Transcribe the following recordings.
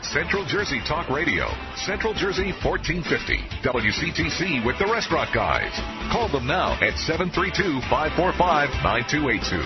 Central Jersey Talk Radio. Central Jersey 1450. WCTC with the Restaurant Guys. Call them now at 732-545-9282.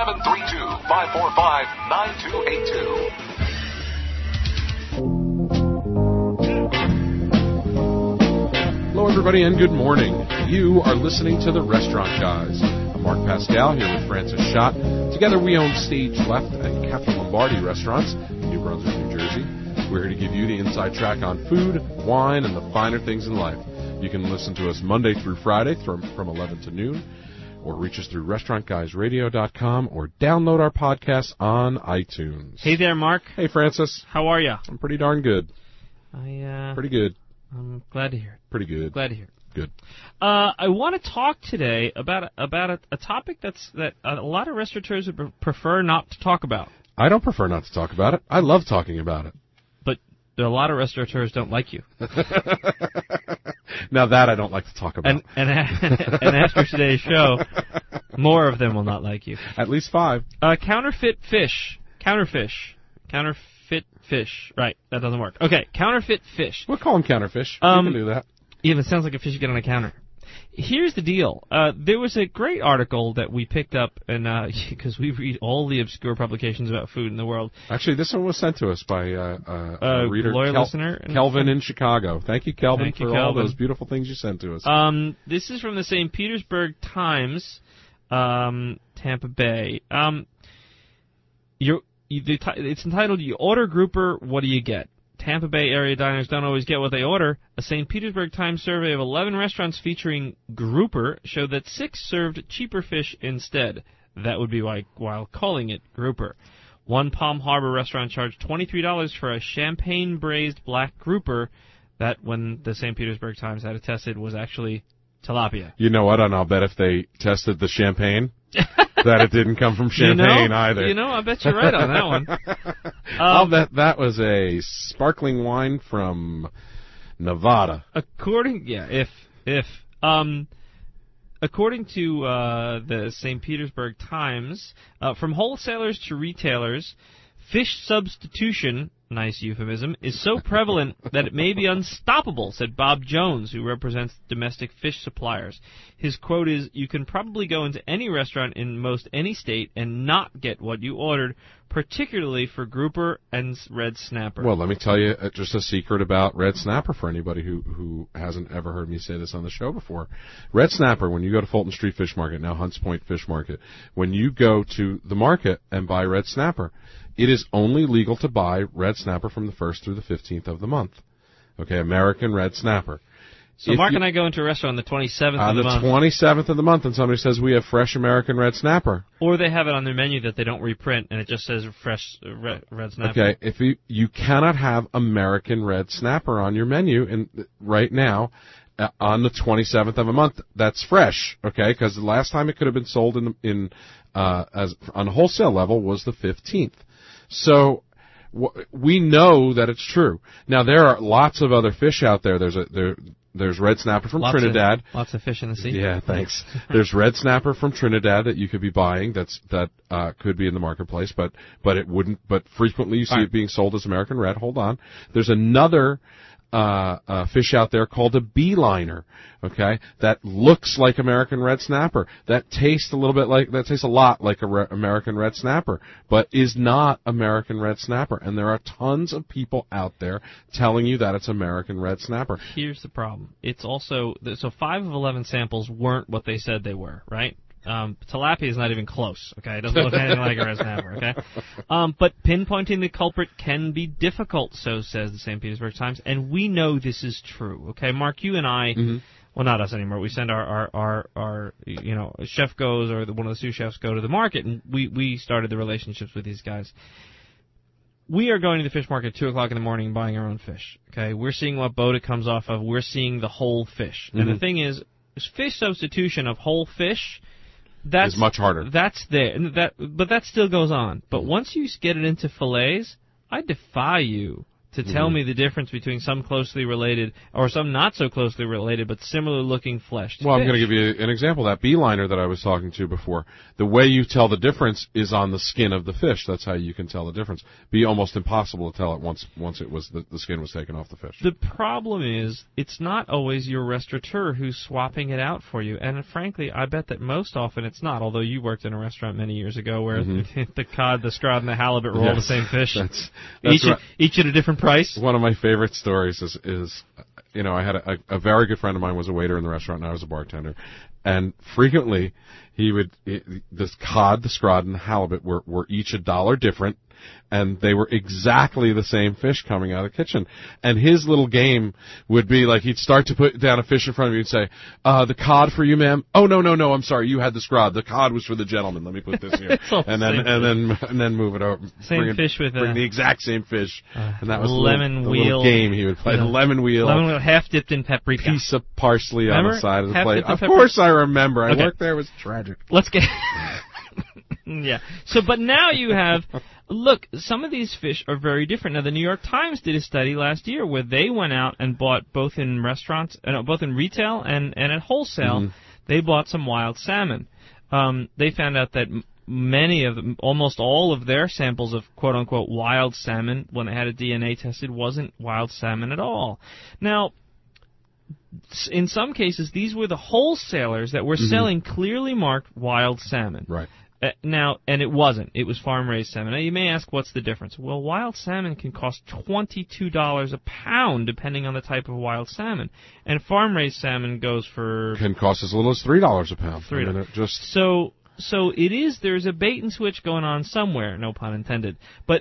732-545-9282. Hello, everybody, and good morning. You are listening to the Restaurant Guys. I'm Mark Pascal here with Francis Schott. Together, we own Stage Left and Cafe Lombardi restaurants in New Brunswick, New Jersey. We're here to give you the inside track on food, wine, and the finer things in life. You can listen to us Monday through Friday from 11 to noon, or reach us through restaurantguysradio.com, or download our podcast on iTunes. Hey there, Mark. Hey, Francis. How are you? I'm pretty darn good. Pretty good. I'm glad to hear it. Pretty good. Glad to hear it. Good. I want to talk today about a topic that a lot of restaurateurs would prefer not to talk about. I don't prefer not to talk about it. I love talking about it. But a lot of restaurateurs don't like you. Now that I don't like to talk about. And after today's show, more of them will not like you. At least 5. Counterfeit fish. Counterfeit fish. Right, that doesn't work. Okay, counterfeit fish. We'll call them counterfish. You can do that. Yeah, it sounds like a fish you get on a counter. Here's the deal. There was a great article that we picked up, and because we read all the obscure publications about food in the world. Actually, this one was sent to us by a reader, loyal listener, Kelvin in Chicago. Thank you, Kelvin, for all Kelvin. those beautiful things you sent to us. This is from the St. Petersburg Times, Tampa Bay. It's entitled, "You Order Grouper, What Do You Get?" Tampa Bay area diners don't always get what they order. A St. Petersburg Times survey of 11 restaurants featuring grouper showed that 6 served cheaper fish instead. That would be while calling it grouper. One Palm Harbor restaurant charged $23 for a champagne braised black grouper that, when the St. Petersburg Times had it tested, was actually tilapia. You know what? And I'll bet if they tested the champagne, that it didn't come from Champagne either. I bet you're right on that one. I'll bet that was a sparkling wine from Nevada. According to the St. Petersburg Times, from wholesalers to retailers, fish substitution, nice euphemism, is so prevalent that it may be unstoppable, said Bob Jones, who represents domestic fish suppliers. His quote is, "You can probably go into any restaurant in most any state and not get what you ordered, particularly for grouper and red snapper." Well, let me tell you just a secret about red snapper for anybody who hasn't ever heard me say this on the show before. Red snapper, when you go to Fulton Street Fish Market, now Hunts Point Fish Market, when you go to the market and buy red snapper, it is only legal to buy red snapper from the 1st through the 15th of the month. Okay, American red snapper. So Mark and I go into a restaurant on the 27th of the month. On the 27th of the month, and somebody says, "We have fresh American red snapper." Or they have it on their menu that they don't reprint, and it just says fresh red snapper. Okay, if you cannot have American red snapper on your menu right now on the 27th of a month. That's fresh, okay? Because the last time it could have been sold as on a wholesale level was the 15th. So we know that it's true. Now there are lots of other fish out there. There's red snapper from Trinidad. Lots of fish in the sea. Yeah, thanks. There's red snapper from Trinidad that you could be buying. That could be in the marketplace, but it wouldn't. But frequently you see it being sold as American red. Hold on. There's another fish out there called a beeliner, okay, that looks like American red snapper, that tastes a lot like American red snapper, but is not American red snapper. And there are tons of people out there telling you that it's American red snapper. Here's the problem. It's also, so 5 of 11 samples weren't what they said they were, right? Tilapia is not even close, okay? It doesn't look anything like a red snapper, okay? But pinpointing the culprit can be difficult, so says the St. Petersburg Times, and we know this is true, okay? Mark, you and I, well, not us anymore, we send our chef goes, or one of the sous chefs go to the market, and we started the relationships with these guys. We are going to the fish market at 2 o'clock in the morning and buying our own fish, okay? We're seeing what boat it comes off of. We're seeing the whole fish. And the thing is, fish substitution of whole fish, that's much harder. That's there, but that still goes on. But once you get it into fillets, I defy you to tell me the difference between some closely related or some not so closely related but similar looking fleshed Well, I'm fish. going to give you an example. That beeliner that I was talking to before, the way you tell the difference is on the skin of the fish. That's how you can tell the difference. Be almost impossible to tell it once it was the skin was taken off the fish. The problem is it's not always your restaurateur who's swapping it out for you, and frankly, I bet that most often it's not. Although you worked in a restaurant many years ago where the cod, the scrod, and the halibut were all the same fish, each at a different price. One of my favorite stories is I had a very good friend of mine was a waiter in the restaurant, and I was a bartender, and frequently this cod, the scrod, and the halibut were each $1 different, and they were exactly the same fish coming out of the kitchen. And his little game would be like he'd start to put down a fish in front of you and say, "The cod for you, ma'am." "Oh, no, I'm sorry, you had the scrod. The cod was for the gentleman. Let me put this here." and then move it over. Bring the exact same fish. And that was lemon the wheel little game he would play. The lemon wheel. Lemon wheel half dipped in paprika. Piece of parsley on the side of the plate. Of paprika? course I remember. I worked there. It was tragic. Let's get... Yeah. So, but now you have... Look, some of these fish are very different. Now, the New York Times did a study last year where they went out and bought both in restaurants, both in retail and at wholesale, they bought some wild salmon. They found out that many of them, almost all of their samples of quote-unquote wild salmon, when they had it DNA tested, wasn't wild salmon at all. Now, in some cases, these were the wholesalers that were selling clearly marked wild salmon. Right. Now, and it wasn't. It was farm-raised salmon. Now, you may ask, what's the difference? Well, wild salmon can cost $22 a pound, depending on the type of wild salmon. And farm-raised salmon can cost as little as $3 a pound. So it is, there's a bait and switch going on somewhere, no pun intended. But,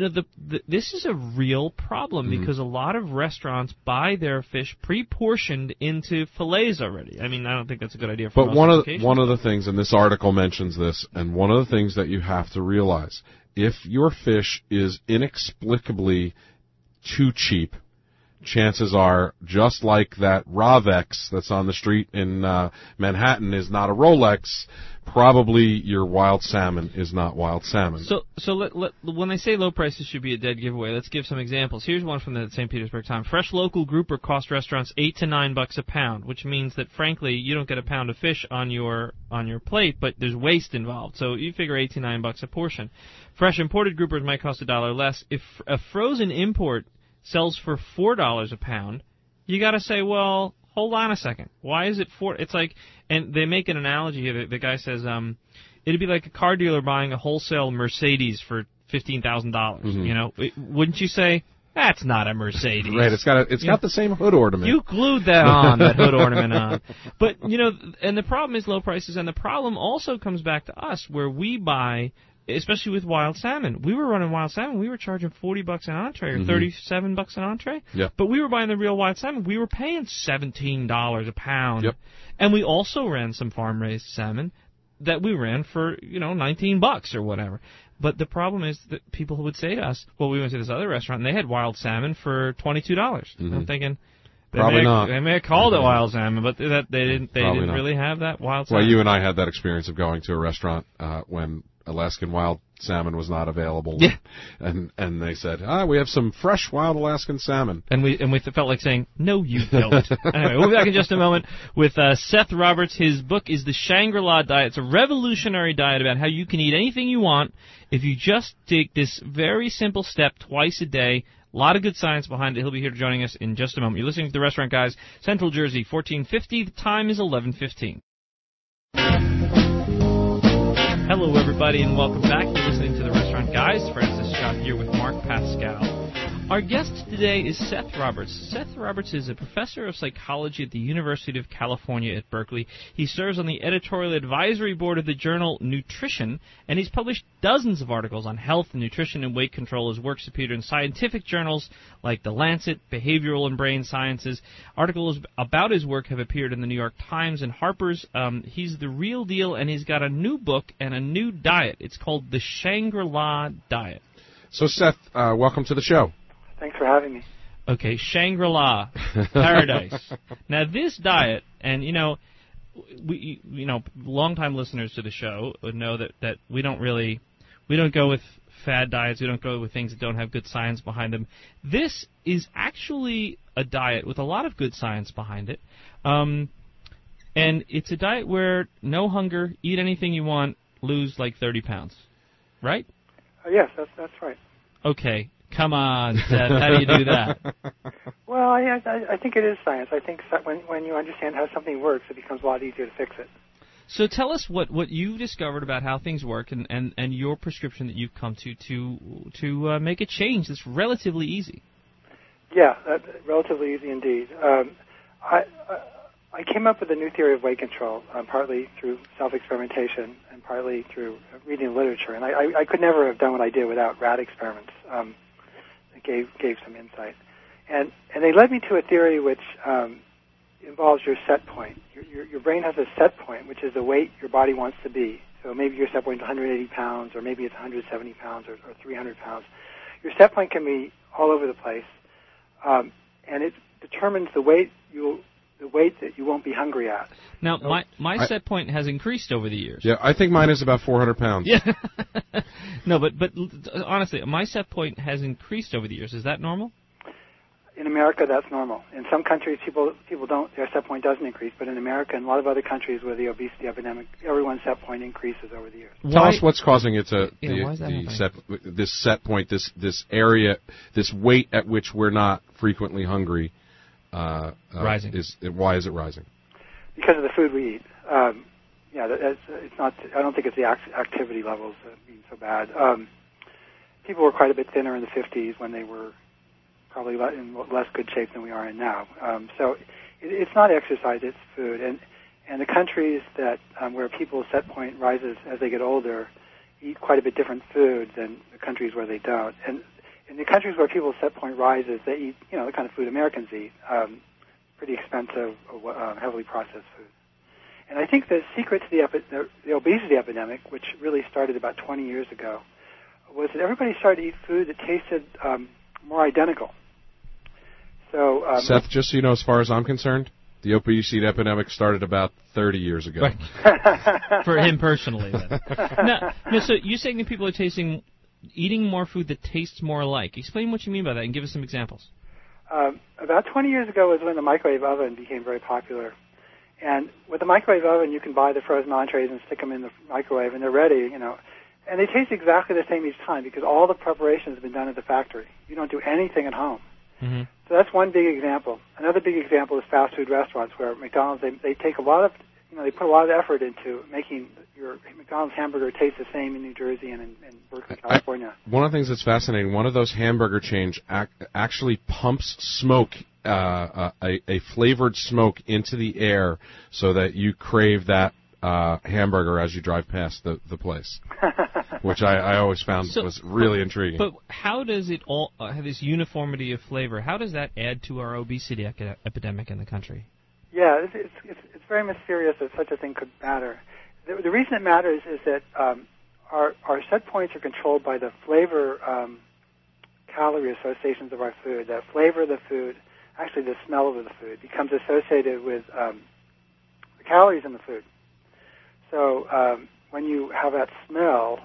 this is a real problem because a lot of restaurants buy their fish pre-portioned into fillets already. I mean, I don't think that's a good idea for most applications. One of the things, and this article mentions this, and one of the things that you have to realize, if your fish is inexplicably too cheap, chances are, just like that Ravex that's on the street in Manhattan is not a Rolex, probably your wild salmon is not wild salmon. So when they say low prices should be a dead giveaway, let's give some examples. Here's one from the St. Petersburg Times. Fresh local grouper cost restaurants $8 to $9 a pound, which means that frankly you don't get a pound of fish on your plate, but there's waste involved. So you figure $8 to $9 a portion. Fresh imported groupers might cost $1 less. If a frozen import sells for $4 a pound, you got to say, well, hold on a second. Why is it $4? It's like, and they make an analogy here. The guy says, it'd be like a car dealer buying a wholesale Mercedes for $15,000. Wouldn't you say that's not a Mercedes? Right. It's got the same hood ornament. You glued that hood ornament on. But and the problem is low prices, and the problem also comes back to us where we buy. Especially with wild salmon. We were running wild salmon. We were charging $40 an entree or $37 an entree. Yeah. But we were buying the real wild salmon. We were paying $17 a pound. Yep. And we also ran some farm-raised salmon that we ran for, $19 or whatever. But the problem is that people would say to us, well, we went to this other restaurant and they had wild salmon for $22. I'm thinking... Probably not. They may have called it wild salmon, but they didn't really have that wild salmon. Well, you and I had that experience of going to a restaurant when Alaskan wild salmon was not available. Yeah. And they said, we have some fresh wild Alaskan salmon. And we felt like saying, no, you don't. Anyway, we'll be back in just a moment with Seth Roberts. His book is The Shangri-La Diet. It's a revolutionary diet about how you can eat anything you want if you just take this very simple step twice a day. A lot of good science behind it. He'll be here joining us in just a moment. You're listening to The Restaurant Guys, Central Jersey, 1450. The time is 11:15. Hello, everybody, and welcome back. You're listening to The Restaurant Guys. Francis Scott here with Mark Pascal. Our guest today is Seth Roberts. Seth Roberts is a professor of psychology at the University of California at Berkeley. He serves on the editorial advisory board of the journal Nutrition, and he's published dozens of articles on health, nutrition, and weight control. His works appeared in scientific journals like The Lancet, Behavioral and Brain Sciences. Articles about his work have appeared in the New York Times and Harper's. He's the real deal, and he's got a new book and a new diet. It's called The Shangri-La Diet. So, Seth, welcome to the show. Thanks for having me. Okay, Shangri-La, paradise. Now, this diet, and longtime listeners to the show would know that we don't go with fad diets. We don't go with things that don't have good science behind them. This is actually a diet with a lot of good science behind it. And it's a diet where no hunger, eat anything you want, lose like 30 pounds. Right? Yes, that's right. Okay. Come on, Seth. How do you do that? Well, I think it is science. I think when you understand how something works, it becomes a lot easier to fix it. So tell us what you've discovered about how things work and your prescription that you've come to make a change that's relatively easy. Yeah, relatively easy indeed. I came up with a new theory of weight control, partly through self-experimentation and partly through reading literature. And I could never have done what I did without rat experiments that gave some insight. And they led me to a theory which involves your set point. Your brain has a set point, which is the weight your body wants to be. So maybe your set point is 180 pounds, or maybe it's 170 pounds or 300 pounds. Your set point can be all over the place, and it determines the weight that you won't be hungry at. Now, my set point has increased over the years. Yeah, I think mine is about 400 pounds. Yeah. No, but honestly, my set point has increased over the years. Is that normal? In America, that's normal. In some countries, people don't, their set point doesn't increase, but in America and a lot of other countries where the obesity epidemic, everyone's set point increases over the years. Tell us what's causing it this set point, this area, this weight at which we're not frequently hungry. Rising. Why is it rising? Because of the food we eat. It's not. I don't think it's the activity levels being so bad. People were quite a bit thinner in the 50s when they were probably in less good shape than we are in now. So it's not exercise; it's food. And the countries that where people's set point rises as they get older eat quite a bit different food than the countries where they don't. And in the countries where people's set point rises, they eat, the kind of food Americans eat, pretty expensive, heavily processed food. And I think the secret to the obesity epidemic, which really started about 20 years ago, was that everybody started to eat food that tasted more identical. So, Seth, just so you know, as far as I'm concerned, the obesity epidemic started about 30 years ago. Right. For him personally, then. No, so you're saying that people are eating more food that tastes more alike. Explain what you mean by that and give us some examples. About 20 years ago was when the microwave oven became very popular. And with the microwave oven, you can buy the frozen entrees and stick them in the microwave, and they're ready, And they taste exactly the same each time because all the preparations have been done at the factory. You don't do anything at home. Mm-hmm. So that's one big example. Another big example is fast food restaurants where McDonald's, they take a lot of, they put a lot of effort into making your McDonald's hamburger taste the same in New Jersey and in Berkeley, California. One of the things that's fascinating, one of those hamburger chains actually pumps smoke, a flavored smoke into the air so that you crave that hamburger as you drive past the place, which I always found was really intriguing. But how does it all have this uniformity of flavor? How does that add to our obesity epidemic in the country? Yeah, it's very mysterious that such a thing could matter. The reason it matters is that our set points are controlled by the flavor calorie associations of our food. The flavor of the food, actually the smell of the food, becomes associated with the calories in the food. So when you have that smell,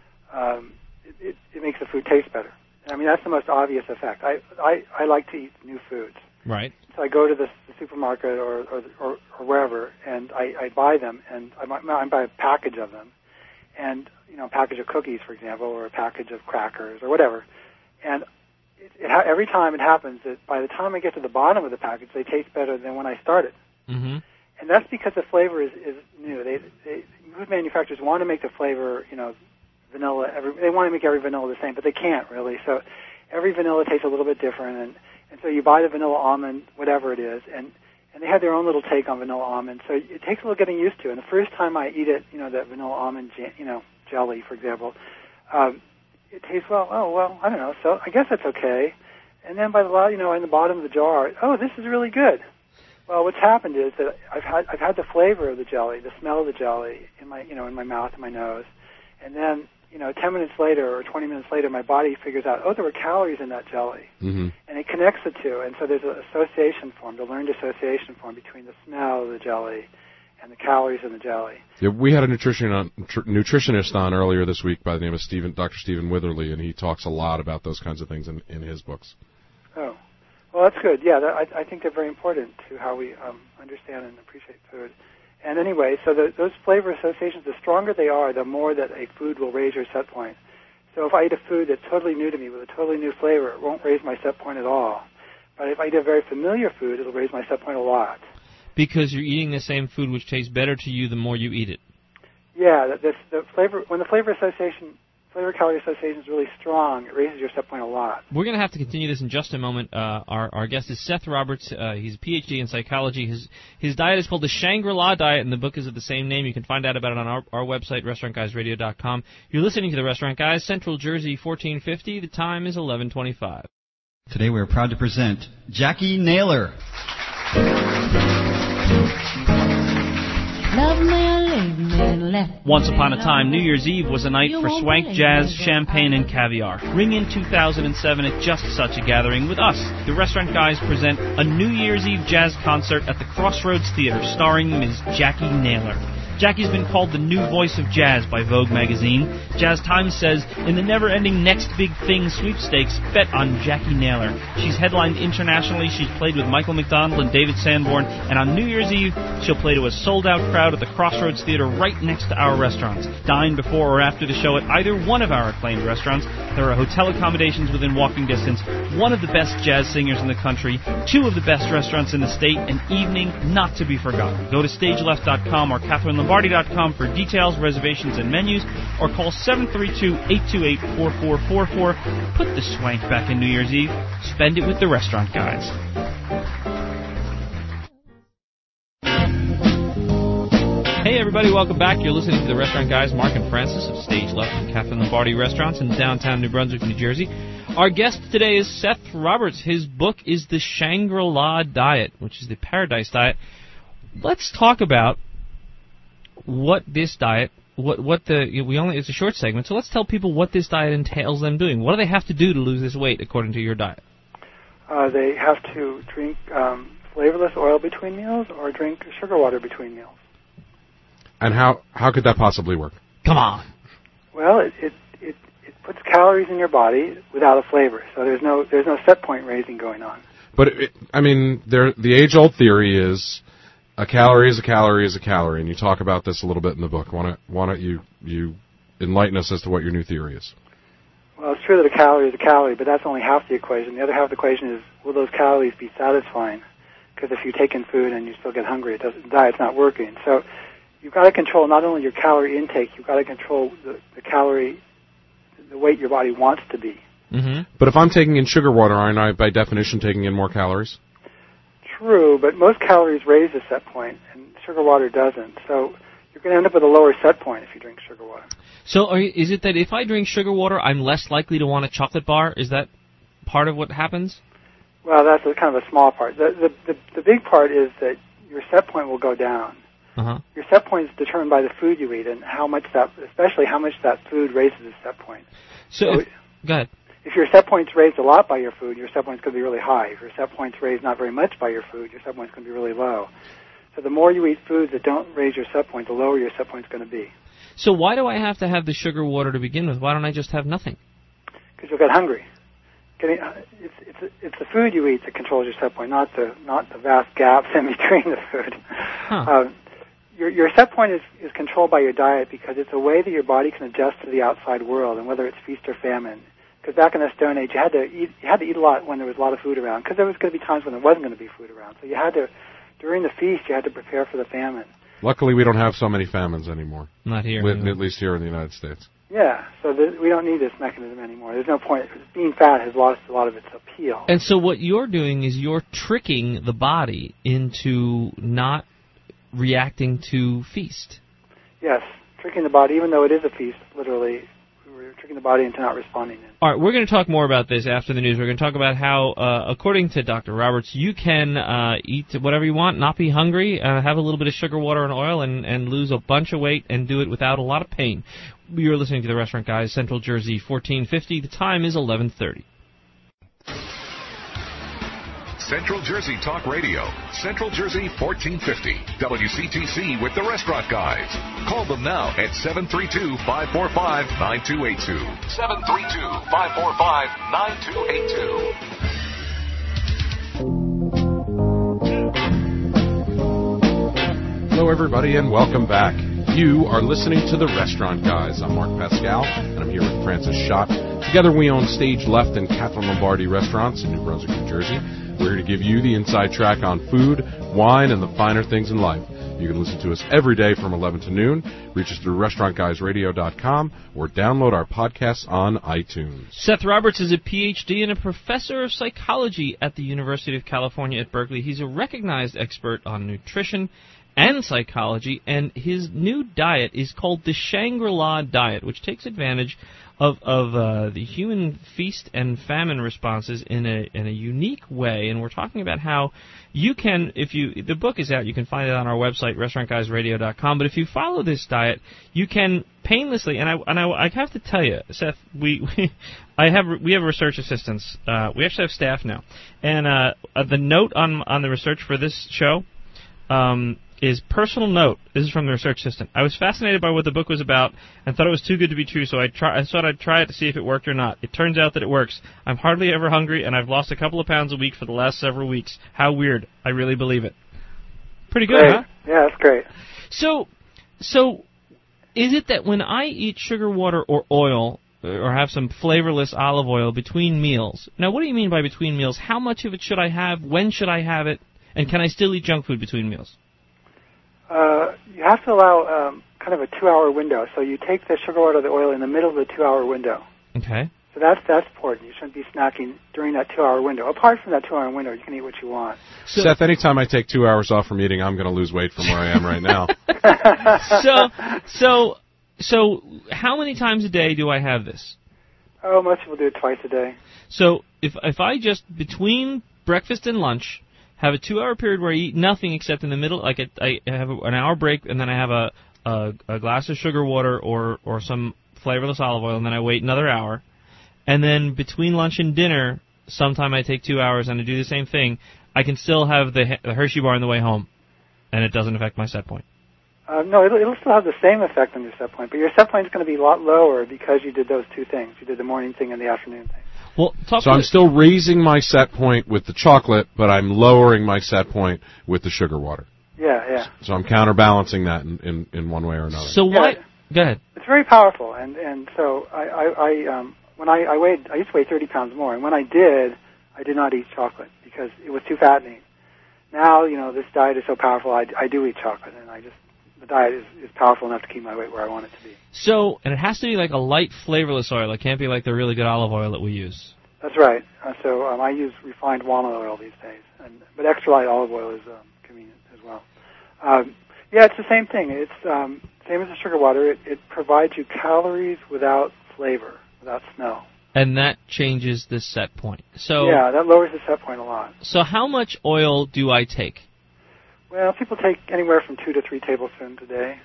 it makes the food taste better. I mean, that's the most obvious effect. I like to eat new foods. Right. So I go to the supermarket or wherever, and I buy them, and I buy a package of them, and a package of cookies, for example, or a package of crackers or whatever. And every time it happens that by the time I get to the bottom of the package, they taste better than when I started. Mm-hmm. And that's because the flavor is new. Food manufacturers want to make the flavor, vanilla. They want to make every vanilla the same, but they can't really. So every vanilla tastes a little bit different, and so you buy the vanilla almond, whatever it is, and they have their own little take on vanilla almond. So it takes a little getting used to. And the first time I eat it, that vanilla almond, jelly, for example, it tastes well, I don't know. So I guess that's okay. And then by the in the bottom of the jar, this is really good. Well, what's happened is that I've had the flavor of the jelly, the smell of the jelly in my my mouth and my nose, and then 10 minutes later or 20 minutes later, my body figures out, there were calories in that jelly, mm-hmm. and it connects the two, and so there's an association formed, a learned association formed between the smell of the jelly and the calories in the jelly. Yeah, we had a nutritionist on earlier this week by the name of Dr. Stephen Witherly, and he talks a lot about those kinds of things in his books. Oh, well, that's good. Yeah, I think they're very important to how we understand and appreciate food. And anyway, so those flavor associations, the stronger they are, the more that a food will raise your set point. So if I eat a food that's totally new to me with a totally new flavor, it won't raise my set point at all. But if I eat a very familiar food, it'll raise my set point a lot. Because you're eating the same food which tastes better to you the more you eat it. Yeah, the flavor, when the flavor calorie association is really strong, it raises your set point a lot. We're going to have to continue this in just a moment. Our guest is Seth Roberts. He's a PhD in psychology. His diet is called the Shangri-La Diet, and the book is of the same name. You can find out about it on our website, restaurantguysradio.com. You're listening to The Restaurant Guys, Central Jersey, 1450. The time is 11:25. Today we are proud to present Jackie Naylor. Once upon a time, New Year's Eve was a night for swank, jazz, champagne, and caviar. Ring in 2007 at just such a gathering with us. The Restaurant Guys present a New Year's Eve jazz concert at the Crossroads Theater starring Ms. Jackie Naylor. Jackie's been called the new voice of jazz by Vogue magazine. Jazz Times says, in the never-ending Next Big Thing sweepstakes, bet on Jackie Naylor. She's headlined internationally. She's played with Michael McDonald and David Sanborn. And on New Year's Eve, she'll play to a sold-out crowd at the Crossroads Theater right next to our restaurants. Dine before or after the show at either one of our acclaimed restaurants. There are hotel accommodations within walking distance, one of the best jazz singers in the country, two of the best restaurants in the state, an evening not to be forgotten. Go to stageleft.com or CatherineLombardi.com for details, reservations, and menus, or call 732-828-4444. Put the swank back in New Year's Eve. Spend it with the Restaurant Guys. Hey everybody, welcome back. You're listening to The Restaurant Guys, Mark and Francis of Stage Left and Catherine Lombardi Restaurants in downtown New Brunswick, New Jersey. Our guest today is Seth Roberts. His book is The Shangri-La Diet, which is the Paradise Diet. Let's talk about what this diet, it's a short segment, so let's tell people what this diet entails them doing. What do they have to do to lose this weight according to your diet? They have to drink flavorless oil between meals or drink sugar water between meals. And how could that possibly work? Come on. Well, it puts calories in your body without a flavor, so there's no set point raising going on. But the age-old theory is a calorie is a calorie is a calorie, and you talk about this a little bit in the book. Why don't you enlighten us as to what your new theory is? Well, it's true that a calorie is a calorie, but that's only half the equation. The other half of the equation is, will those calories be satisfying? Because if you take in food and you still get hungry, the diet's not working. So you've got to control not only your calorie intake, you've got to control the calorie, the weight your body wants to be. Mm-hmm. But if I'm taking in sugar water, aren't I, by definition, taking in more calories? True, but most calories raise the set point, and sugar water doesn't. So you're going to end up with a lower set point if you drink sugar water. So is it that if I drink sugar water, I'm less likely to want a chocolate bar? Is that part of what happens? Well, that's kind of a small part. The big part is that your set point will go down. Uh-huh. Your set point is determined by the food you eat and especially how much that food raises the set point. So go ahead. If your set point's raised a lot by your food, your set point's going to be really high. If your set point's raised not very much by your food, your set point's going to be really low. So the more you eat foods that don't raise your set point, the lower your set point's going to be. So why do I have to have the sugar water to begin with? Why don't I just have nothing? Because you'll get hungry. It's the food you eat that controls your set point, not the vast gaps in between the food. Huh. Your set point is controlled by your diet because it's a way that your body can adjust to the outside world, and whether it's feast or famine. Because back in the Stone Age, you had to eat a lot when there was a lot of food around, because there was going to be times when there wasn't going to be food around. So you had to, during the feast, you had to prepare for the famine. Luckily, we don't have so many famines anymore. Not here. At least here in the United States. Yeah, so we don't need this mechanism anymore. There's no point. Being fat has lost a lot of its appeal. And so what you're doing is you're tricking the body into not reacting to feast. Yes, tricking the body, even though it is a feast, literally, we're tricking the body into not responding. All right, we're going to talk more about this after the news. We're going to talk about how, according to Dr. Roberts, you can eat whatever you want, not be hungry, have a little bit of sugar, water, and oil, and lose a bunch of weight and do it without a lot of pain. You're listening to The Restaurant Guys, Central Jersey, 1450. The time is 11:30. Central Jersey Talk Radio. Central Jersey 1450. WCTC with the Restaurant Guys. Call them now at 732-545-9282. 732-545-9282. Hello, everybody, and welcome back. You are listening to The Restaurant Guys. I'm Mark Pascal, and I'm here with Francis Schott. Together, we own Stage Left and Catherine Lombardi restaurants in New Brunswick, New Jersey. We're here to give you the inside track on food, wine, and the finer things in life. You can listen to us every day from 11 to noon. Reach us through restaurantguysradio.com or download our podcasts on iTunes. Seth Roberts is a Ph.D. and a professor of psychology at the University of California at Berkeley. He's a recognized expert on nutrition and psychology, and his new diet is called the Shangri-La diet, which takes advantage of the human feast and famine responses in a unique way. And we're talking about how you can, the book is out, you can find it on our website, restaurantguysradio.com. But if you follow this diet, you can painlessly, and I have to tell you, Seth, we have research assistants. We actually have staff now, and the note on the research for this show is personal note. This is from the research assistant. I was fascinated by what the book was about and thought it was too good to be true, so I thought I'd try it to see if it worked or not. It turns out that it works. I'm hardly ever hungry, and I've lost a couple of pounds a week for the last several weeks. How weird. I really believe it. Pretty good, great. Huh? Yeah, that's great. So is it that when I eat sugar water or oil or have some flavorless olive oil between meals, now what do you mean by between meals? How much of it should I have? When should I have it? And can I still eat junk food between meals? You have to allow kind of a 2-hour window. So you take the sugar water or the oil in the middle of the 2-hour window. Okay. So that's important. You shouldn't be snacking during that 2-hour window. Apart from that 2-hour window, you can eat what you want. So, Seth, anytime I take 2 hours off from eating, I'm going to lose weight from where I am right now. So how many times a day do I have this? Oh, most people do it twice a day. So if I just, between breakfast and lunch, have a 2-hour period where I eat nothing except in the middle, like I have an hour break, and then I have a glass of sugar water or some flavorless olive oil, and then I wait another hour. And then between lunch and dinner, sometime I take 2 hours and I do the same thing. I can still have the Hershey bar on the way home, and it doesn't affect my set point. No, it'll still have the same effect on your set point, but your set point is going to be a lot lower because you did those two things. You did the morning thing and the afternoon thing. Well, so I'm still raising my set point with the chocolate, but I'm lowering my set point with the sugar water. Yeah. So I'm counterbalancing that in one way or another. So why? Go ahead. It's very powerful, and so when I weighed, I used to weigh 30 pounds more, and when I did not eat chocolate because it was too fattening. Now, this diet is so powerful, I do eat chocolate, and the diet is powerful enough to keep my weight where I want it to be. So, and it has to be like a light, flavorless oil. It can't be like the really good olive oil that we use. That's right. So I use refined walnut oil these days, but extra light olive oil is convenient as well. Yeah, it's the same thing. It's same as the sugar water. It provides you calories without flavor, without smell. And that changes the set point. So yeah, that lowers the set point a lot. So how much oil do I take? Well, people take anywhere from 2 to 3 tablespoons a day.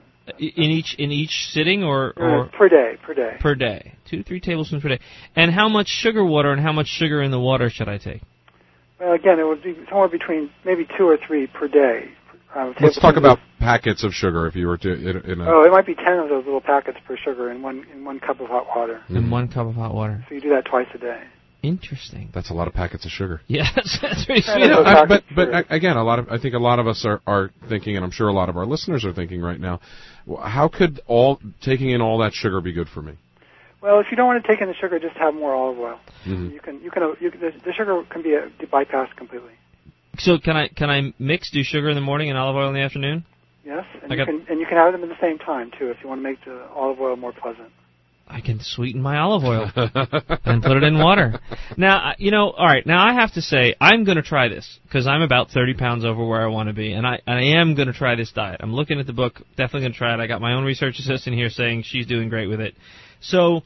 In each sitting or per day. Per day, 2-3 tablespoons per day. And how much sugar water and how much sugar in the water should I take? Well, again, it would be somewhere between maybe 2 or 3 per day. Let's talk about packets of sugar. If you were to, it might be 10 of those little packets per sugar in one cup of hot water. In 1 cup of hot water. So you do that twice a day. Interesting. That's a lot of packets of sugar. Yeah, that's pretty sweet. But again, I think a lot of us are thinking, and I'm sure a lot of our listeners are thinking right now, how could taking in all that sugar be good for me? Well, if you don't want to take in the sugar, just have more olive oil. Mm-hmm. The sugar can be bypassed completely. So can I do sugar in the morning and olive oil in the afternoon? Yes, and you can have them at the same time too if you want to make the olive oil more pleasant. I can sweeten my olive oil and put it in water. Now, all right, now I have to say, I'm going to try this because I'm about 30 pounds over where I want to be, and I am going to try this diet. I'm looking at the book, definitely going to try it. I got my own research assistant here saying she's doing great with it. So,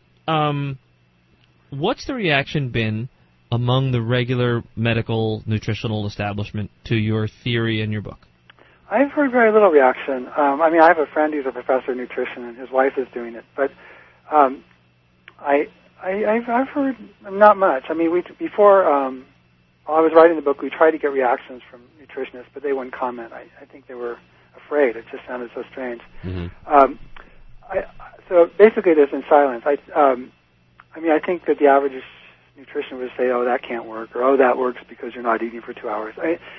what's the reaction been among the regular medical nutritional establishment to your theory and your book? I've heard very little reaction. I have a friend who's a professor of nutrition, and his wife is doing it, but I've heard not much. Before while I was writing the book, we tried to get reactions from nutritionists, but they wouldn't comment. I think they were afraid. It just sounded so strange. Mm-hmm. So basically, there's been silence. I think that the average nutritionist would say, "Oh, that can't work," or "Oh, that works because you're not eating for 2 hours."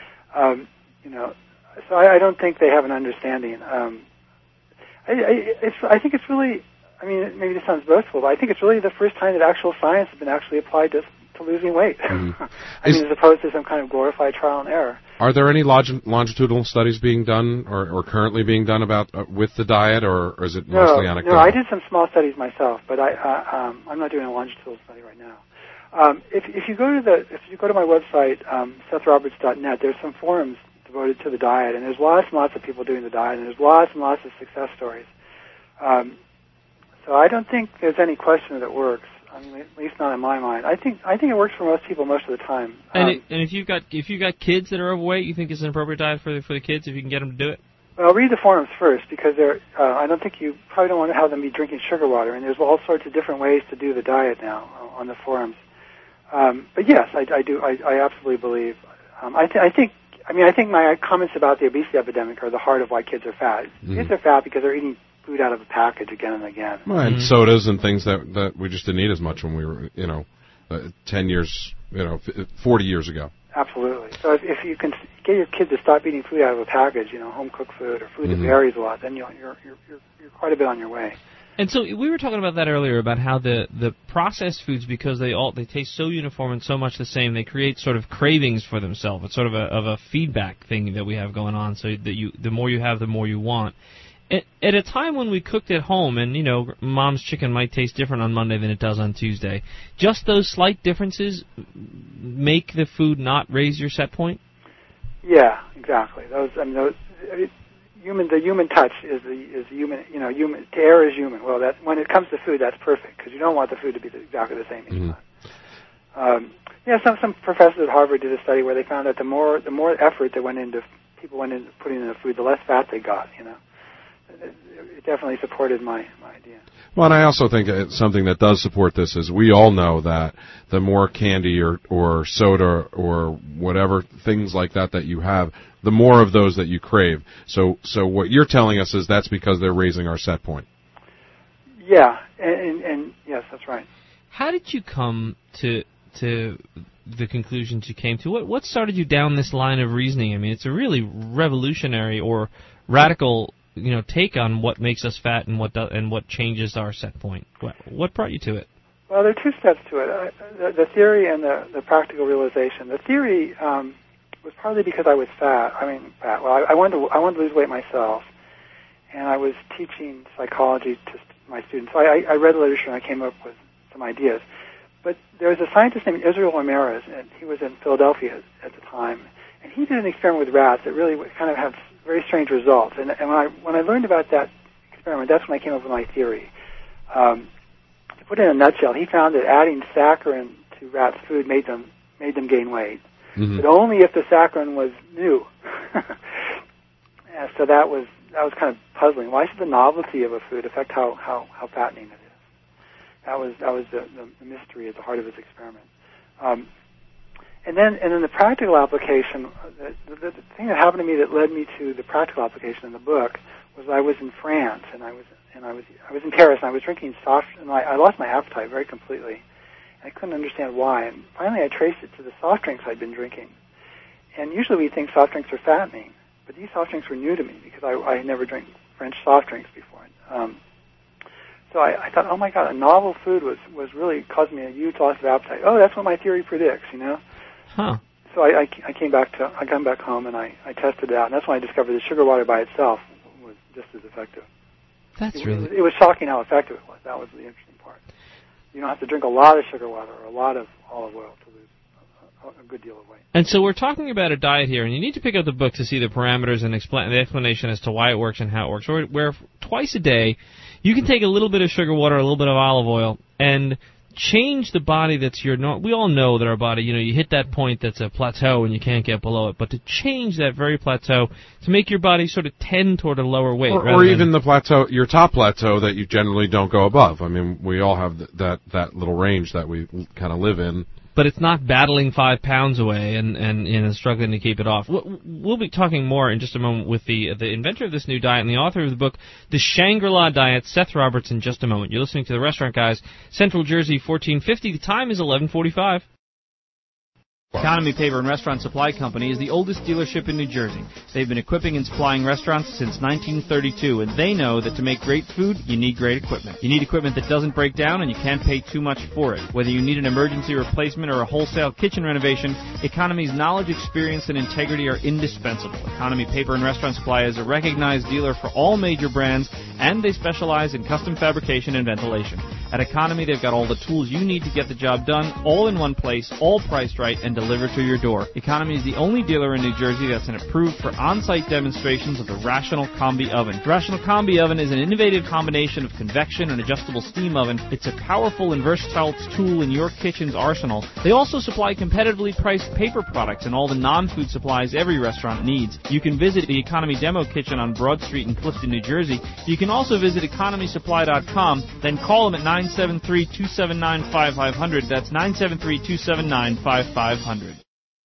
So I don't think they have an understanding. I think it's really. I mean, maybe this sounds boastful, but I think it's really the first time that actual science has been actually applied to losing weight. Mm-hmm. As opposed to some kind of glorified trial and error. Are there any longitudinal studies being done or currently being done about with the diet, or is it mostly anecdotal? No, I did some small studies myself, but I'm not doing a longitudinal study right now. If you go to my website, SethRoberts.net, there's some forums devoted to the diet, and there's lots and lots of people doing the diet, and there's lots and lots of success stories. So I don't think there's any question that it works. I mean, at least not in my mind. I think it works for most people most of the time. And if you've got kids that are overweight, you think it's an appropriate diet for the kids if you can get them to do it? Well, read the forums first, because I don't think you probably don't want to have them be drinking sugar water, and there's all sorts of different ways to do the diet now on the forums. But yes, I do. I absolutely believe. I think my comments about the obesity epidemic are the heart of why kids are fat. Mm-hmm. Kids are fat because they're eating food out of a package again and again. Right, and sodas and things that we just didn't eat as much when we were, 10 years, 40 years ago. Absolutely. So if you can get your kids to stop eating food out of a package, home cooked food or food that varies a lot, then you're quite a bit on your way. And so we were talking about that earlier, about how the processed foods, because they taste so uniform and so much the same, they create sort of cravings for themselves. It's sort of a feedback thing that we have going on, so that the more you have, the more you want. At a time when we cooked at home, and, Mom's chicken might taste different on Monday than it does on Tuesday, just those slight differences make the food not raise your set point? Yeah, exactly. The human touch is human, human, to err is human. Well, when it comes to food, that's perfect, because you don't want the food to be exactly the same each time. Some professors at Harvard did a study where they found that the more effort that people went into putting in the food, the less fat they got, It definitely supported my idea. Well, and I also think it's something that does support this is we all know that the more candy or soda or whatever things like that you have, the more of those that you crave. So what you're telling us is that's because they're raising our set point. Yeah, and yes, that's right. How did you come to the conclusions you came to? What started you down this line of reasoning? I mean, it's a really revolutionary or radical take on what makes us fat and what changes our set point. What brought you to it? Well, there are two steps to it: the theory and the practical realization. The theory was partly because I was fat. Well, I wanted to lose weight myself, and I was teaching psychology to my students. So I read the literature and I came up with some ideas. But there was a scientist named Israel Ramirez, and he was in Philadelphia at the time, and he did an experiment with rats that really kind of had very strange results. And when I learned about that experiment, that's when I came up with my theory. To put it in a nutshell, he found that adding saccharin to rats' food made them gain weight, but only if the saccharin was new. So that was kind of puzzling. Why should the novelty of a food affect how fattening it is? That was the mystery at the heart of his experiment. And then the practical application, the thing that happened to me that led me to the practical application in the book was I was in France and I was in Paris and I was drinking soft, and I lost my appetite very completely, and I couldn't understand why. And finally, I traced it to the soft drinks I'd been drinking. And usually we think soft drinks are fattening, but these soft drinks were new to me because I had never drank French soft drinks before. So I thought, oh my God, a novel food was really causing me a huge loss of appetite. Oh, that's what my theory predicts, Huh. So I came back home and I tested it out, and that's when I discovered that sugar water by itself was just as effective. It was shocking how effective it was. That was the interesting part. You don't have to drink a lot of sugar water or a lot of olive oil to lose a good deal of weight. And so we're talking about a diet here, and you need to pick up the book to see the parameters and the explanation as to why it works and how it works. Where twice a day you can take a little bit of sugar water, a little bit of olive oil, and change the body that's we all know that our body, you hit that point that's a plateau and you can't get below it, but to change that very plateau, to make your body sort of tend toward a lower weight. Or even the plateau, your top plateau that you generally don't go above. I mean, we all have that little range that we kind of live in but it's not battling 5 pounds away and struggling to keep it off. We'll be talking more in just a moment with the inventor of this new diet and the author of the book, The Shangri-La Diet, Seth Roberts, in just a moment. You're listening to The Restaurant Guys, Central Jersey, 1450. The time is 11:45. Economy Paper and Restaurant Supply Company is the oldest dealership in New Jersey. They've been equipping and supplying restaurants since 1932, and they know that to make great food, you need great equipment. You need equipment that doesn't break down, and you can't pay too much for it. Whether you need an emergency replacement or a wholesale kitchen renovation, Economy's knowledge, experience, and integrity are indispensable. Economy Paper and Restaurant Supply is a recognized dealer for all major brands, and they specialize in custom fabrication and ventilation. At Economy, they've got all the tools you need to get the job done, all in one place, all priced right, and delivered to your door. Economy is the only dealer in New Jersey that's been approved for on-site demonstrations of the Rational Combi Oven. The Rational Combi Oven is an innovative combination of convection and adjustable steam oven. It's a powerful and versatile tool in your kitchen's arsenal. They also supply competitively priced paper products and all the non-food supplies every restaurant needs. You can visit the Economy Demo Kitchen on Broad Street in Clifton, New Jersey. You can also visit economysupply.com, then call them at 973-279-5500. That's 973-279-5500.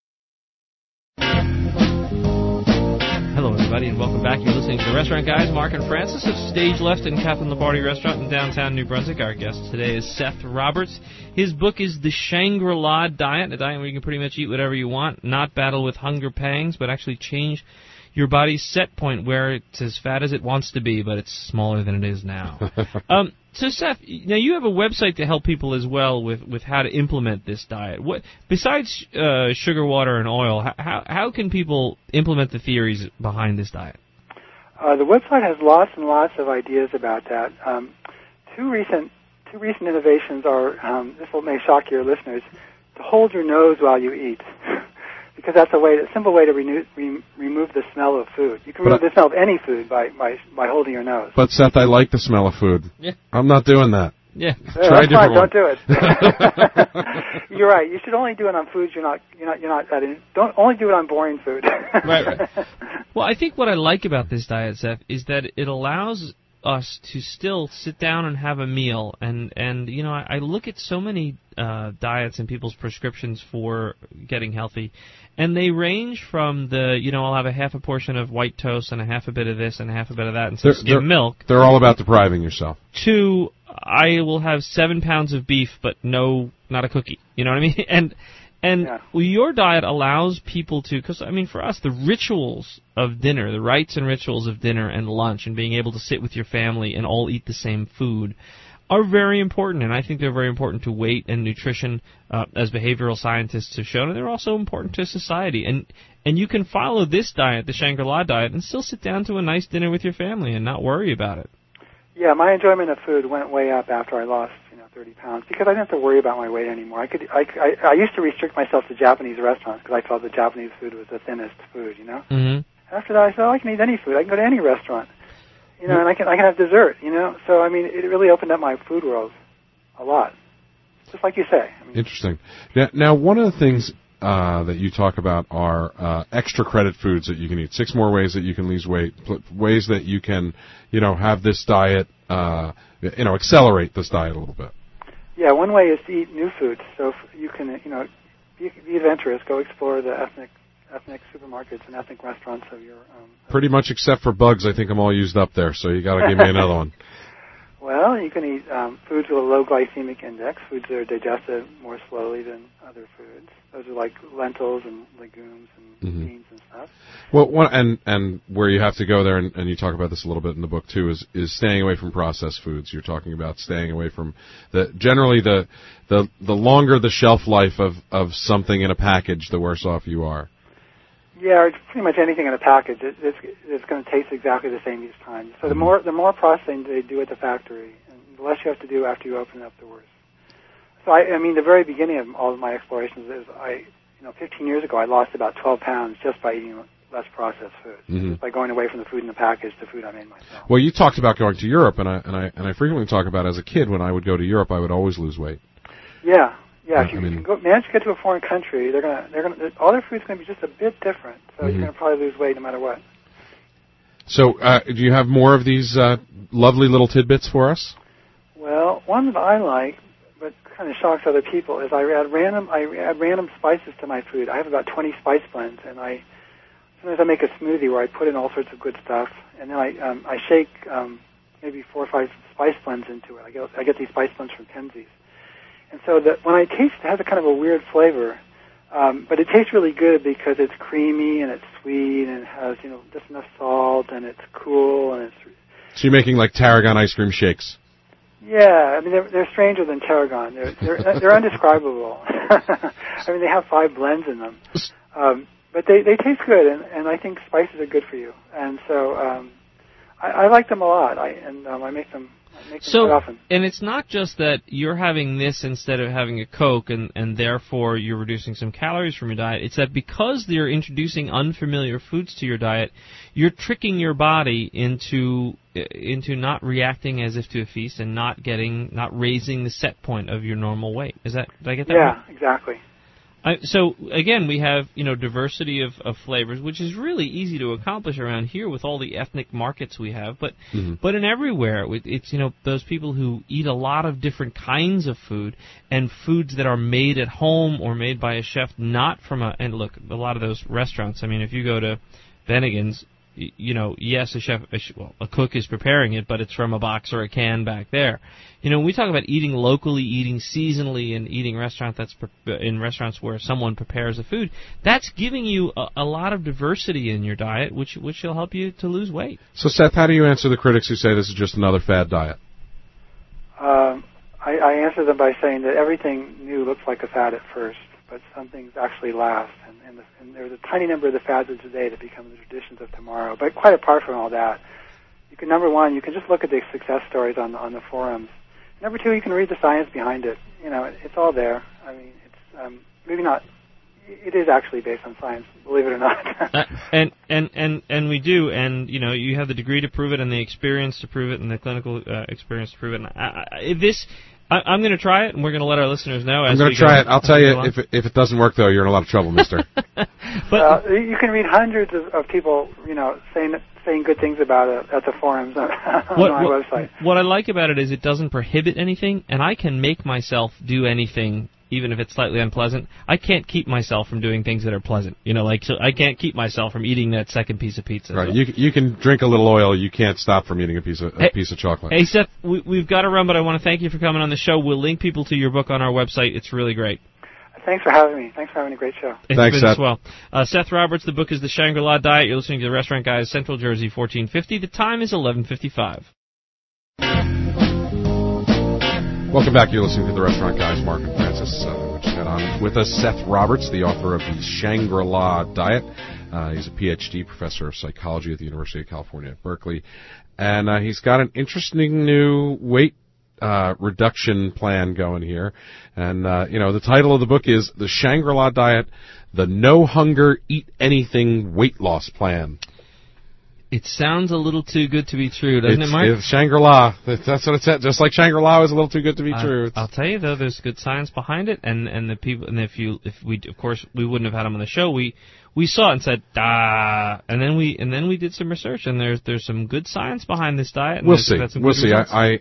Hello, everybody, and welcome back. You're listening to The Restaurant Guys. Mark and Francis of Stage Left and Captain Lombardi Restaurant in downtown New Brunswick. Our guest today is Seth Roberts. His book is The Shangri-La Diet, a diet where you can pretty much eat whatever you want, not battle with hunger pangs, but actually change your body's set point where it's as fat as it wants to be, but it's smaller than it is now. So, Seth, now you have a website to help people as well with how to implement this diet. What besides sugar, water, and oil, how can people implement the theories behind this diet? The website has lots and lots of ideas about that. Two recent innovations are, this may shock your listeners, to hold your nose while you eat. Because that's a simple way to remove the smell of food. You can remove the smell of any food by holding your nose. But Seth, I like the smell of food. Yeah. I'm not doing that. Yeah. Try a different one. Don't do it. You're right. You should only do it on foods don't only do it on boring food. Right. Well, I think what I like about this diet, Seth, is that it allows us to still sit down and have a meal, and you know, I look at so many diets and people's prescriptions for getting healthy, and they range from I'll have a half a portion of white toast and a half a bit of this and a half a bit of that and some skim milk. They're all about depriving yourself. To I will have 7 pounds of beef, but not a cookie. You know what I mean? And your diet allows people to, because, I mean, for us, the rituals of dinner, the rites and rituals of dinner and lunch and being able to sit with your family and all eat the same food are very important. And I think they're very important to weight and nutrition, as behavioral scientists have shown. And they're also important to society. And you can follow this diet, the Shangri-La diet, and still sit down to a nice dinner with your family and not worry about it. Yeah, my enjoyment of food went way up after I lost 30 pounds, because I didn't have to worry about my weight anymore. I used to restrict myself to Japanese restaurants because I thought the Japanese food was the thinnest food, you know. Mm-hmm. After that, I said, I can eat any food. I can go to any restaurant, and I can have dessert, So I mean, it really opened up my food world a lot, just like you say. Interesting. Now, one of the things that you talk about are extra credit foods that you can eat. 6 more ways that you can lose weight. Ways that you can, have this diet, accelerate this diet a little bit. Yeah, one way is to eat new foods. So you can, be adventurous. Go explore the ethnic supermarkets and ethnic restaurants of your. Pretty much, except for bugs, I think I'm all used up there. So you got to give me another one. Well, you can eat foods with a low glycemic index, foods that are digested more slowly than other foods. Those are like lentils and legumes and beans and stuff. Well, and where you have to go there, and you talk about this a little bit in the book too, is staying away from processed foods. You're talking about staying away from generally the longer the shelf life of something in a package, the worse off you are. Yeah, it's pretty much anything in a package. It's going to taste exactly the same each time. So the more processing they do at the factory, and the less you have to do after you open it up, the worse. So the very beginning of all of my explorations is 15 years ago I lost about 12 pounds just by eating less processed food, just by going away from the food in the package to food I made myself. Well, you talked about going to Europe, and I frequently talk about as a kid when I would go to Europe, I would always lose weight. Yeah. Yeah, if you manage to get to a foreign country, they're gonna all their food's gonna be just a bit different. So you're gonna probably lose weight no matter what. So, do you have more of these lovely little tidbits for us? Well, one that I like, but kind of shocks other people, is I add random spices to my food. I have about 20 spice blends, and sometimes I make a smoothie where I put in all sorts of good stuff, and then I shake maybe 4 or 5 spice blends into it. I get these spice blends from Penzeys, and so that when I taste, it has a kind of a weird flavor, but it tastes really good because it's creamy and it's sweet and it has just enough salt and it's cool and it's. So you're making like tarragon ice cream shakes. Yeah, I mean they're stranger than tarragon. They're undescribable. I mean they have 5 blends in them, but they taste good, and I think spices are good for you. And so I like them a lot. I make them quite often. And it's not just that you're having this instead of having a Coke, and therefore you're reducing some calories from your diet. It's that because you're introducing unfamiliar foods to your diet, you're tricking your body into not reacting as if to a feast and not raising the set point of your normal weight. Did I get that right? Yeah, exactly. So again, we have diversity of flavors, which is really easy to accomplish around here with all the ethnic markets we have. But but in everywhere, it's those people who eat a lot of different kinds of food and foods that are made at home or made by a chef, not from and look, a lot of those restaurants. I mean, if you go to Bennigan's, yes, a cook is preparing it, but it's from a box or a can back there. When we talk about eating locally, eating seasonally, and eating in restaurants where someone prepares the food, that's giving you a lot of diversity in your diet, which will help you to lose weight. So, Seth, how do you answer the critics who say this is just another fad diet? I answer them by saying that everything new looks like a fad at first, but some things actually last, and there's a tiny number of the fads of today that become the traditions of tomorrow. But quite apart from all that, number one, you can just look at the success stories on the forums. Number two, you can read the science behind it. It's all there. I mean, it's maybe not. It is actually based on science, believe it or not. and we do, and you have the degree to prove it, and the experience to prove it, and the clinical experience to prove it. And I'm going to try it, and we're going to let our listeners know. I'm going to try it. I'll tell you, if it doesn't work, though, you're in a lot of trouble, mister. But you can read hundreds of people, saying good things about it at the forums on my website. What I like about it is it doesn't prohibit anything, and I can make myself do anything, even if it's slightly unpleasant. I can't keep myself from doing things that are pleasant. So I can't keep myself from eating that second piece of pizza. Right. You can drink a little oil. You can't stop from eating a piece of chocolate. Hey, Seth, we've got to run, but I want to thank you for coming on the show. We'll link people to your book on our website. It's really great. Thanks for having me. Thanks for having a great show. Thanks, Seth. As well. Seth Roberts, the book is The Shangri-La Diet. You're listening to The Restaurant Guys, Central Jersey, 1450. The time is 11:55. Welcome back. You're listening to The Restaurant Guys. Mark and Francis. We just got on with us Seth Roberts, the author of The Shangri-La Diet. He's a PhD professor of psychology at the University of California at Berkeley. And he's got an interesting new weight reduction plan going here. And, the title of the book is The Shangri-La Diet, the No Hunger, Eat Anything Weight Loss Plan. It sounds a little too good to be true, doesn't it, Mark? It's Shangri-La. That's what it said. Just like Shangri-La is a little too good to be true. I'll tell you though, there's good science behind it, and the people, and if we, of course, we wouldn't have had him on the show. We saw it and said, and then we did some research, and there's some good science behind this diet. And we'll see. We'll see. Results.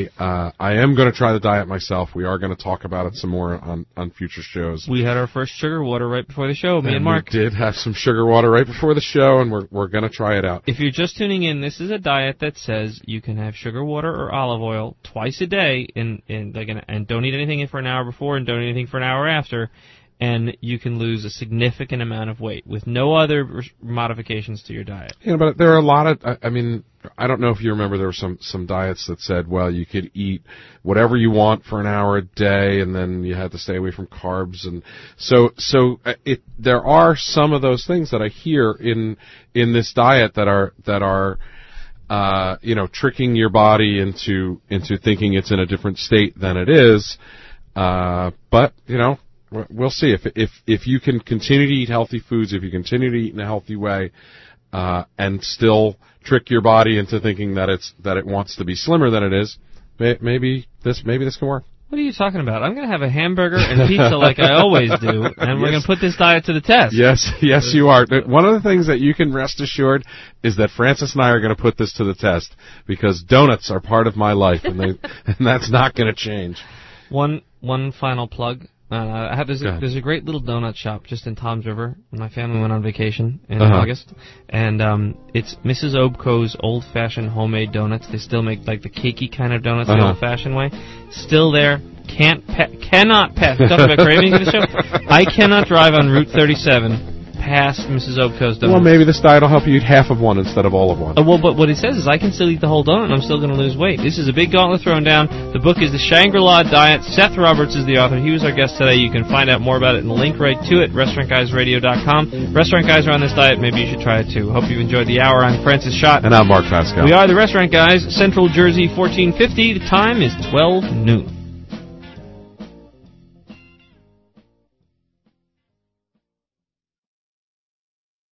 I am going to try the diet myself. We are going to talk about it some more on future shows. We had our first sugar water right before the show, me and Mark. We did have some sugar water right before the show, and we're going to try it out. If you're just tuning in, this is a diet that says you can have sugar water or olive oil twice a day, and don't eat anything for an hour before, and don't eat anything for an hour after. And you can lose a significant amount of weight with no other modifications to your diet. But there are a lot of, I don't know if you remember, there were some diets that said, well, you could eat whatever you want for an hour a day, and then you had to stay away from carbs. And so there are some of those things that I hear in this diet that are tricking your body into thinking it's in a different state than it is. But we'll see if you can continue to eat healthy foods, if you continue to eat in a healthy way, and still trick your body into thinking that it wants to be slimmer than it is. Maybe this can work. What are you talking about? I'm going to have a hamburger and pizza like I always do, and we're going to put this diet to the test. Yes, you are. One of the things that you can rest assured is that Francis and I are going to put this to the test, because donuts are part of my life, and that's not going to change. One final plug. There's a great little donut shop just in Toms River. My family went on vacation in August, and it's Mrs. Obco's old-fashioned homemade donuts. They still make like the cakey kind of donuts the old-fashioned way. Still there. Cannot pass. Talk about craving in the show. I cannot drive on Route 37 past Mrs. Obco's donuts. Well, maybe this diet will help you eat half of one instead of all of one. Well, but what it says is I can still eat the whole donut and I'm still going to lose weight. This is a big gauntlet thrown down. The book is The Shangri-La Diet. Seth Roberts is the author. He was our guest today. You can find out more about it and link right to it, restaurantguysradio.com. Restaurant Guys are on this diet. Maybe you should try it too. Hope you've enjoyed the hour. I'm Francis Schott. And I'm Mark Pascal. We are the Restaurant Guys, Central Jersey 1450. The time is 12 noon.